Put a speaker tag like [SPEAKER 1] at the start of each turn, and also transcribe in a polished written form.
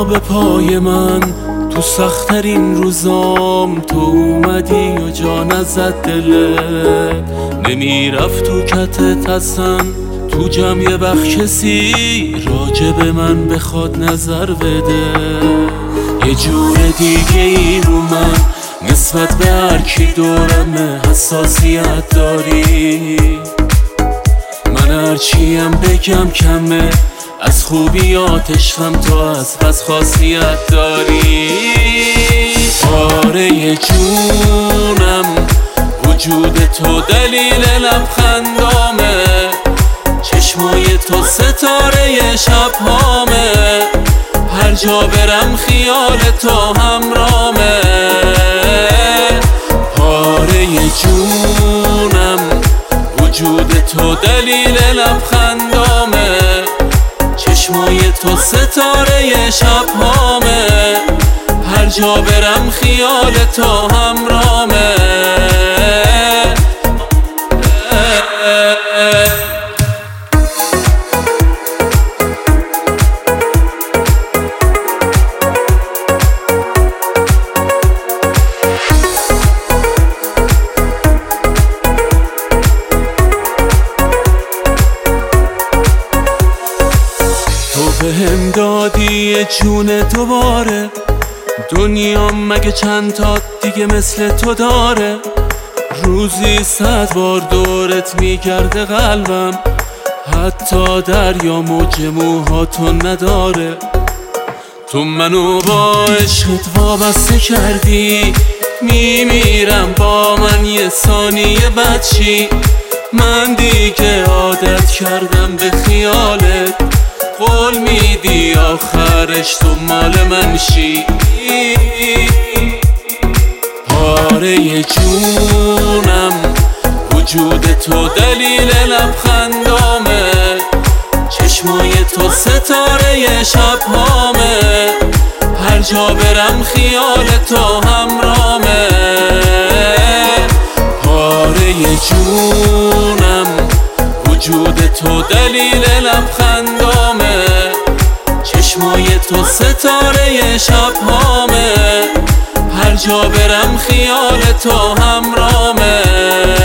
[SPEAKER 1] به پای من تو سخت‌ترین روزام، تو اومدی و جا نزد دلت، نمیرفت تو کتت اصلا تو جمع یه وقت کسی راجب من بخواد نظر بده. یه جور دیگه ای رو من نسبت به هر کی دورمه حساسیت داری، من هرچیم بگم کمه، از خوبیات عشقم تو از بس خاصیت داری. پاره جونم وجود تو دلیل لبخندامه، چشمای تو ستاره شبهامه، هر جا برم خیال تو همرامه. پاره جونم وجود تو دلیل لبخندامه، چشمای تو ستاره شبهامه، هر جا برم خیال تو همرامه. بهم دادی یه جون دوباره، دنیا مگه چند تا دیگه مثل تو داره؟ روزی 100 بار دورت میگرده قلبم، حتی دریا موج موهاتو نداره. تو منو با عشقت وابسته کردی، میمیرم با من یه ثانیه بعد چی؟ من دیگه عادت کردم به خیالت، قول میدی آخرش تو مال من شی. پاره جونم وجود تو دلیل لبخندامه، چشمای تو ستاره شبهامه، هر جا برم خیال تو همرامه. پاره جونم وجود تو دلیل لبخندامه، چشمای تو ستاره شبهامه، هر جا برم خیال تو همرامه.